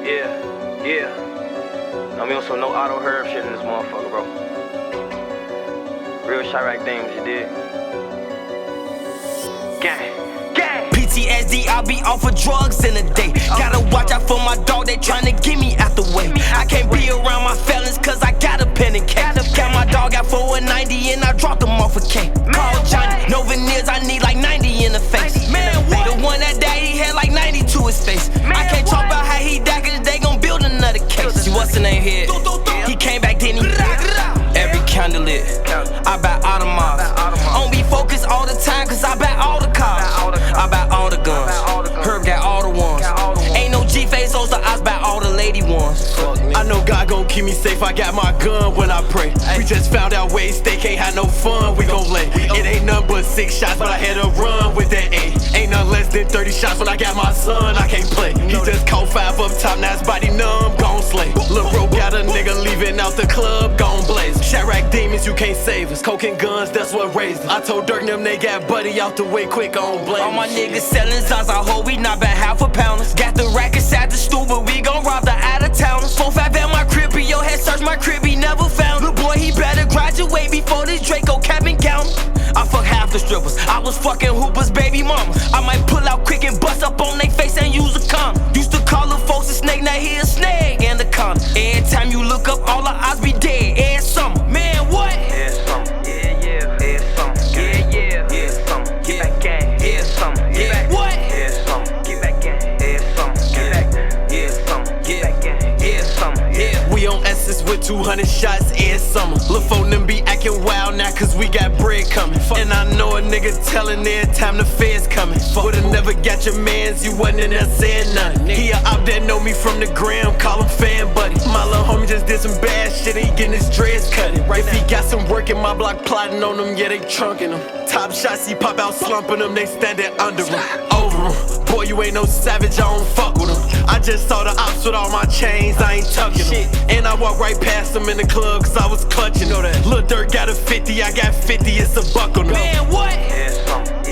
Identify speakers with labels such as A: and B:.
A: Yeah. I'm also no auto herb shit in this motherfucker, bro. Real Chirac Demons, you dig? Gang.
B: PTSD, I'll be off of drugs in a day. Gotta watch out for my dog, they tryna get me out the way. I can't be around my felons cause I got a pen and cake. Got my dog out for a 90 and I dropped him off a K. Call Johnny, no veneers, I need like 90 in the face. Man, what? The one that died, he had like 90 to his face. I can't talk about how he died cause they gon' build another case. See what's the name here? He came back, didn't he? Every candle lit, I buy Audemars. On be focused all the time cause I buy all the cars. I buy all the guns, Herb got all the ones. Ain't no G-Face, so I buy all the lady ones.
C: I know God gon' keep me safe, I got my gun when I pray. We just found out ways they can't have no fun, we gon' lay. It ain't nothing but 6 shots, but I had to run with that 8. Ain't nothing less than 30 shots when I got my son, I can't play. He just caught 5 up top, now his body numb, gon' slay. Lil' bro got a nigga leaving out the club, gon' blaze. Chirac Demons, you can't save us. Coke and guns, that's what raised us. I told Dirk them they got Buddy out the way quick, on blame.
B: All my niggas selling Zaza, ho, we not been half a pounders. Got the rackets at the stool, but we gon' rob the out-of-towners. 4-5 at my crib, your head search my crib, he never found. Little boy, he better graduate before this Draco cap and count. I fuck half the strippers, I was fucking Hooper's baby mama. I might pull out quick and bust up on they face and use a condom. Used to call the folks a snake, now he a snake and a condom. Every time you look up, all the odds be dead, every summer. Man, what?
A: Every summer, every summer, every summer, get back gang, every summer, get back.
B: What?
A: Every summer, get back gang, every summer, get back. Every summer, get back gang, every summer, yeah.
C: We on S's with 200 shots every summer. Lil' folk them be acting wild now cause we got bread coming. And I know a nigga telling every time the feds coming. Would've never got your mans, you wasn't in there saying nothing. He a op that know me from the gram, call him fan buddy. My little homie just did some bad shit, he getting his dreads cut. Right, if he got some work in my block plotting on them, yeah they trunking him. Top shots he pop out slumping them, they standing under him. Over him, boy you ain't no savage, I don't fuck with him. I just saw the ops with all my chains, I ain't tucking them. And I walked right past him in the club cause I was clutching. Lil' Durk got a 50, I got 50, it's a buck on him.
B: Man, what?
A: Every summer.